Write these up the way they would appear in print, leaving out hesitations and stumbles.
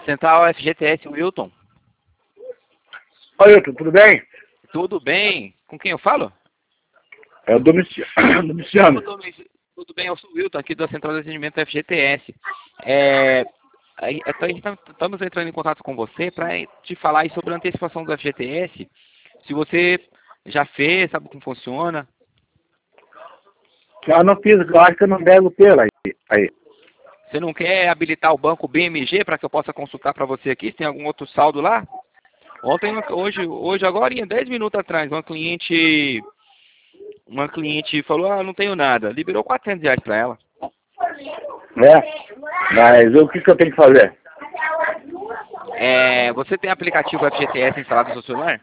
Central FGTS Wilton. Oi, Wilton, tudo bem? Tudo bem? Com quem eu falo? É o Domiciano. Tudo bem, eu sou o Wilton, aqui da Central de Atendimento FGTS. Estamos entrando em contato com você para te falar aí sobre a antecipação do FGTS. Se você já fez, sabe como funciona. Eu não fiz, eu acho que eu não devo ter aí. Você não quer habilitar o banco BMG para que eu possa consultar para você aqui? Se tem algum outro saldo lá? Hoje agora, em 10 minutos atrás, uma cliente falou, não tenho nada. Liberou R$ 400 para ela. Mas o que eu tenho que fazer? Você tem aplicativo FGTS instalado no seu celular?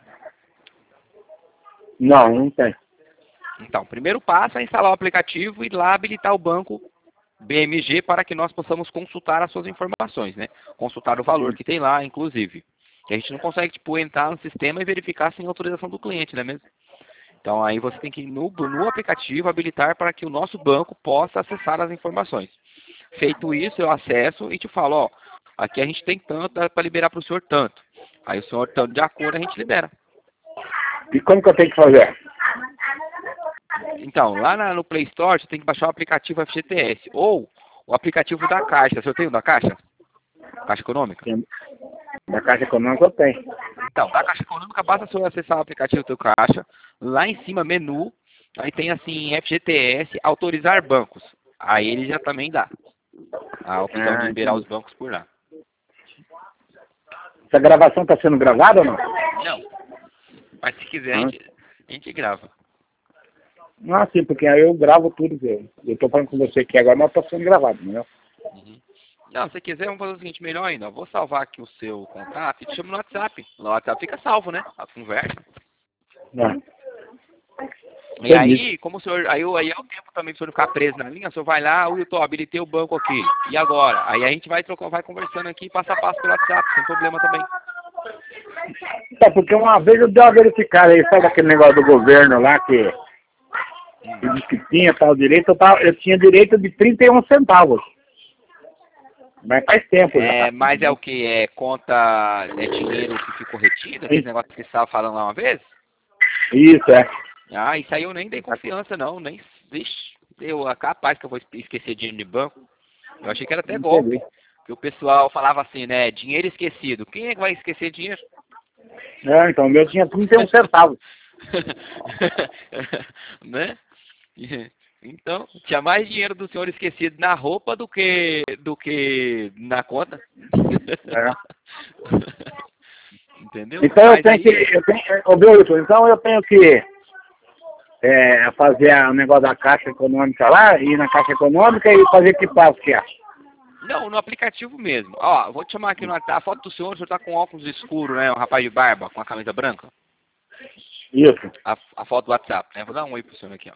Não tem. Então, o primeiro passo é instalar o aplicativo e ir lá habilitar o banco BMG para que nós possamos consultar as suas informações, né? Consultar o valor que tem lá, inclusive. Que a gente não consegue, entrar no sistema e verificar sem autorização do cliente, não é mesmo? Então, aí você tem que ir no aplicativo habilitar para que o nosso banco possa acessar as informações. Feito isso, eu acesso e te falo, aqui a gente tem tanto, dá para liberar para o senhor tanto. Aí o senhor, tanto de acordo, a gente libera. E como que eu tenho que fazer? Então, lá no Play Store, você tem que baixar o aplicativo FGTS. Ou o aplicativo da Caixa. O senhor tem o da Caixa? Caixa Econômica? Da Caixa Econômica eu tenho. Então, da Caixa Econômica, basta o senhor acessar o aplicativo do teu Caixa. Lá em cima, menu. Aí tem assim, FGTS, autorizar bancos. Aí ele já também dá a opção de liberar os bancos por lá. Essa gravação está sendo gravada ou não? Não. Mas se quiser, a gente grava. Sim, porque aí eu gravo tudo. Eu estou falando com você aqui agora, mas está sendo gravado, entendeu? Não, se quiser, vamos fazer o seguinte, melhor ainda. Eu vou salvar aqui o seu contato e te chamo no WhatsApp. No WhatsApp fica salvo, né? A conversa. E aí, como o senhor. Aí é o tempo também para o senhor não ficar preso na linha, o senhor vai lá, Wilton, habilitei o banco aqui. E agora? Aí a gente vai conversando aqui, passo a passo pelo WhatsApp, sem problema também. Porque uma vez eu dei uma verificada aí, sabe aquele negócio do governo lá que diz que tinha tal direito, eu tinha direito de 31 centavos. Mas faz tempo já. Mas é o que? É conta, é dinheiro que ficou retido? Aquele negócio que você estava falando lá uma vez? Isso, isso aí eu nem dei confiança, não. Nem, capaz que eu vou esquecer dinheiro de banco. Eu achei que era até golpe. Que o pessoal falava assim, né? Dinheiro esquecido. Quem é que vai esquecer dinheiro? Então o meu tinha 31 centavos. Né? Então, tinha mais dinheiro do senhor esquecido na roupa do que na conta. Entendeu? Então eu tenho que fazer o negócio da Caixa Econômica lá, ir na Caixa Econômica e fazer que passo que é? Não, no aplicativo mesmo. Vou te chamar aqui a foto do senhor tá com óculos escuros, né? Um rapaz de barba, com a camisa branca. Isso. A foto do WhatsApp, né? Vou dar um oi pro senhor aqui,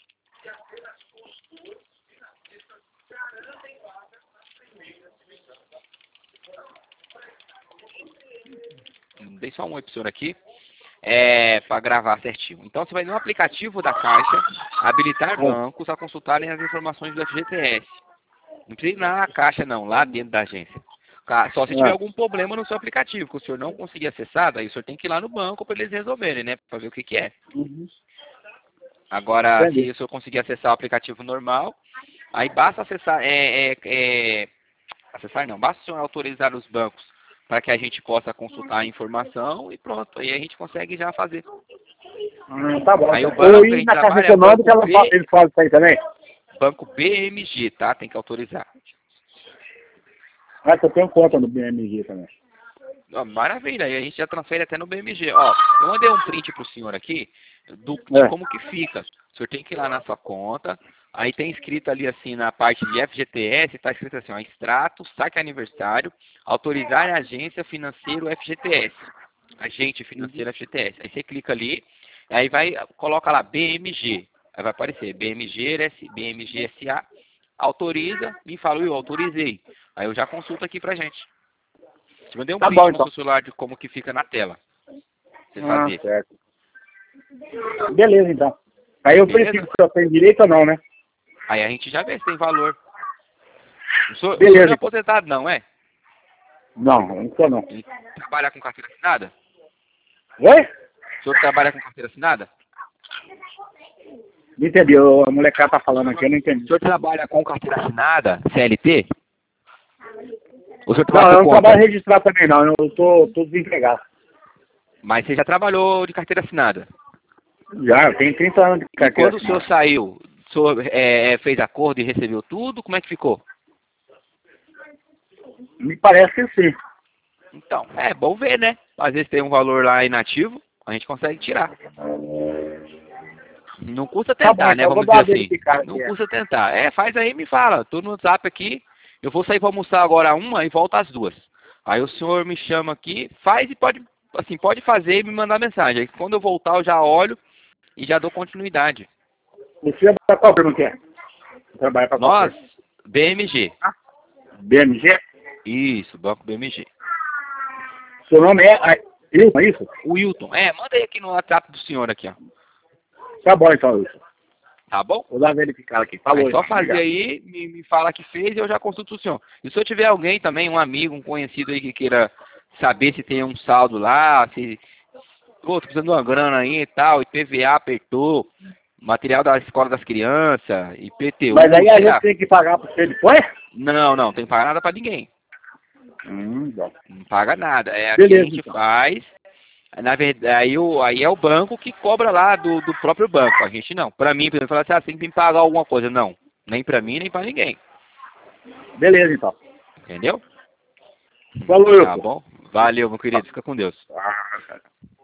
Dei só um oi pro senhor aqui. Para gravar certinho. Então você vai no aplicativo da Caixa, habilitar bancos a consultarem as informações do FGTS. Não precisa ir na Caixa não, lá dentro da agência. Só se tiver algum problema no seu aplicativo, que o senhor não conseguir acessar, daí o senhor tem que ir lá no banco para eles resolverem, né? Para ver o que é. Agora, se o senhor conseguir acessar o aplicativo normal, aí basta acessar, acessar não, basta o senhor autorizar os bancos para que a gente possa consultar a informação e pronto, aí a gente consegue já fazer. Tá bom. Aí o banco que a gente na Caixa trabalha Econômica eles fazem isso aí também? Banco BMG, tá? Tem que autorizar. Eu tenho conta no BMG também. Maravilha, aí a gente já transfere até no BMG. Eu mandei um print pro senhor aqui de como que fica. O senhor tem que ir lá na sua conta, aí tem escrito ali assim na parte de FGTS, está escrito assim, extrato, saque aniversário, autorizar a agência financeira FGTS. Agente financeiro FGTS. Aí você clica ali, aí coloca lá BMG. Aí vai aparecer BMG SA, autoriza, me fala, eu autorizei. Aí eu já consulto aqui pra gente. Te mandei um print no seu celular de como que fica na tela. Você fazer. Certo. Beleza, então. Aí eu preciso se eu tenho direito ou não, né? Aí a gente já vê se tem valor. O senhor Beleza. não é aposentado, não, é? Não sou não. Trabalha com carteira assinada? Oi? O senhor trabalha com carteira assinada? Não entendi, a molecada tá falando aqui, eu não O entendi. senhor trabalha com carteira assinada, CLT? O senhor Não, trabalha eu por não conta? trabalho registrado também não, eu tô desempregado. Mas você já trabalhou de carteira assinada? Já, eu tenho 30 anos de E carteira quando o senhor assinada. saiu, o senhor fez acordo e recebeu tudo? Como é que ficou? Me parece que sim. Então, é bom ver, né? Às vezes tem um valor lá inativo, a gente consegue tirar. Não custa Tá bom, tentar, né? então eu vou Vamos dar dizer uma assim. verificada Não aqui. custa tentar. Faz aí e me fala. Tô no WhatsApp aqui. Eu vou sair para almoçar agora uma e volto às 2. Aí o senhor me chama aqui, faz e pode, assim, pode fazer e me mandar mensagem. Aí quando eu voltar eu já olho e já dou continuidade. Você é da qual firma que é? Trabalha pra qual Nós, firma? BMG. BMG? Isso, Banco BMG. Seu nome é Wilson, é isso? O Wilton. Manda aí aqui no WhatsApp do senhor aqui, ó. Tá bom então, Wilson. Tá bom? Vou dar uma verificada aqui. Falou, Aí só então. fazer Obrigado. aí, me fala que fez e eu já consulto o senhor. E se eu tiver alguém também, um amigo, um conhecido aí que queira saber se tem um saldo lá, se... Pô, tô precisando de uma grana aí e tal, IPVA apertou, material da escola das crianças, IPTU, Mas aí a sei gente lá. tem que pagar pra você depois? Não tem que pagar nada pra ninguém. Bom. Não paga nada. Aqui a Beleza, gente então. faz. Na verdade, aí é o banco que cobra lá do próprio banco. A gente não. Pra mim, por exemplo, falar assim, você tem que me pagar alguma coisa. Não. Nem pra mim, nem pra ninguém. Beleza, então. Entendeu? Falou, Tá Wilson. bom? Valeu, meu querido. Fica com Deus. Ah, cara.